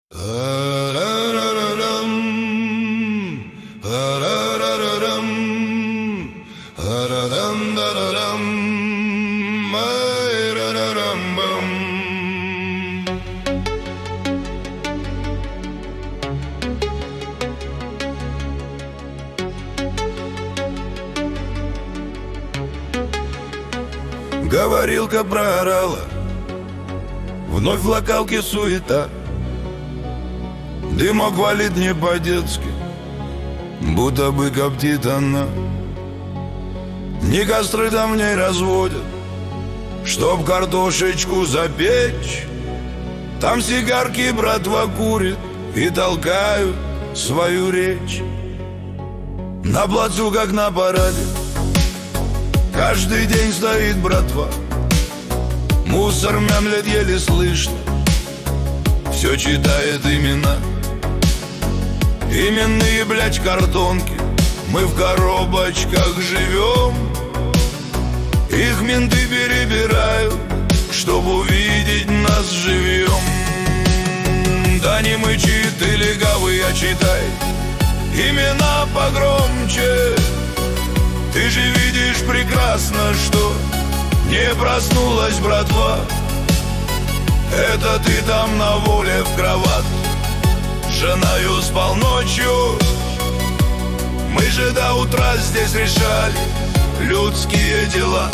Говорилка проорала, вновь в локалке суета. Дымок валит не по-детски, будто бы коптит она. Не костры там в ней разводят, чтоб картошечку запечь. Там сигарки братва курит и толкают свою речь. На плацу, как на параде, каждый день стоит братва. Мусор мямлет еле слышно, все читает имена. Именные, блядь, картонки, мы в коробочках живем. Их менты перебирают, чтобы увидеть нас живьем. Да не мычи ты, легавый, а читай имена погромче. Ты же видишь прекрасно, что не проснулась братва. Это ты там на воле в кроватке, с женою спал ночью. Мы же до утра здесь решали людские дела.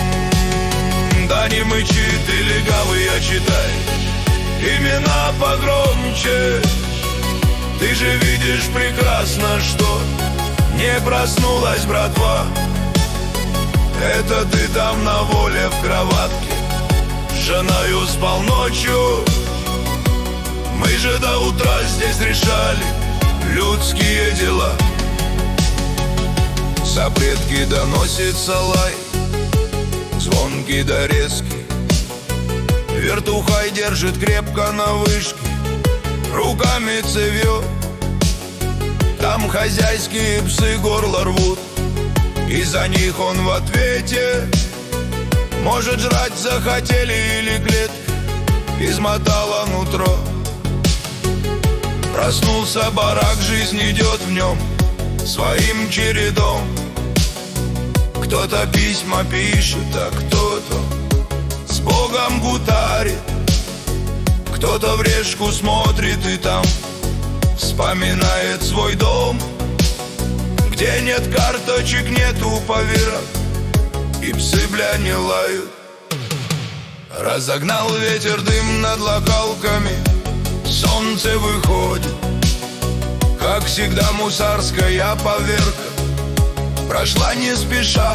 Да не мычи ты, легавый, а читай имена погромче. Ты же видишь прекрасно, что не проснулась братва. Это ты там на воле в кроватке, с женою спал ночью. Мы же до утра здесь решали людские дела. Запретки доносится лай, звонкий да резкий. Вертухай держит крепко на вышке, руками цевьет. Там хозяйские псы горло рвут, и за них он в ответе. Может, жрать захотели или клетка измотала нутро. Проснулся барак, жизнь идет в нем своим чередом. Кто-то письма пишет, а кто-то с Богом гутарит. Кто-то в решку смотрит и там вспоминает свой дом, где нет карточек, нету поверок, и псы, бля, не лают. Разогнал ветер дым над локалками, солнце выходит. Как всегда мусарская поверка прошла не спеша.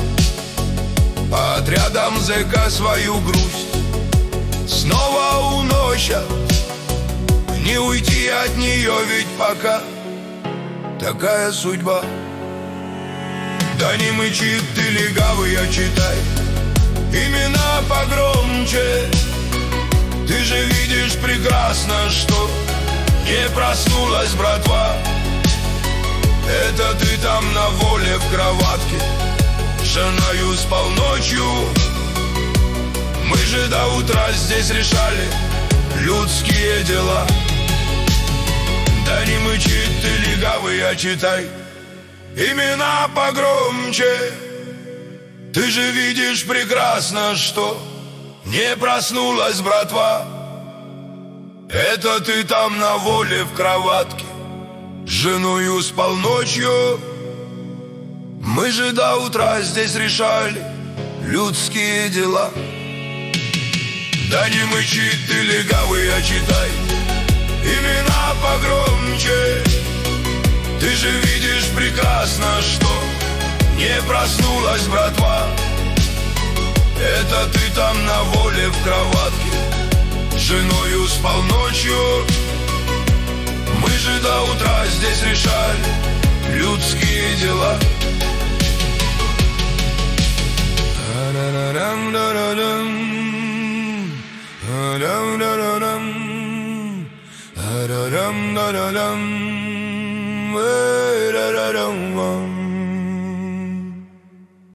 По отрядам зэка свою грусть снова уносят. Не уйти от нее, ведь пока такая судьба. Да не мычи ты, легавый, а читай имена погромче. Ты же видишь прекрасно, что не проснулась братва. Это ты там на воле в кроватке, с женою спал ночью. Мы же до утра здесь решали людские дела. Да не мычи ты, легавый, а читай имена погромче. Ты же видишь прекрасно, что не проснулась братва. Это ты там на воле в кроватке, с женою спал ночью. Мы же до утра здесь решали людские дела. Да не мычи ты, легавый, а читай имена погромче. Ты же видишь прекрасно, что не проснулась братва. Это ты там на воле в кроватке, с женою спал ночью. Мы же до утра здесь решали людские дела. Da-dum-da-da-dum, da-dum-da-da-dum.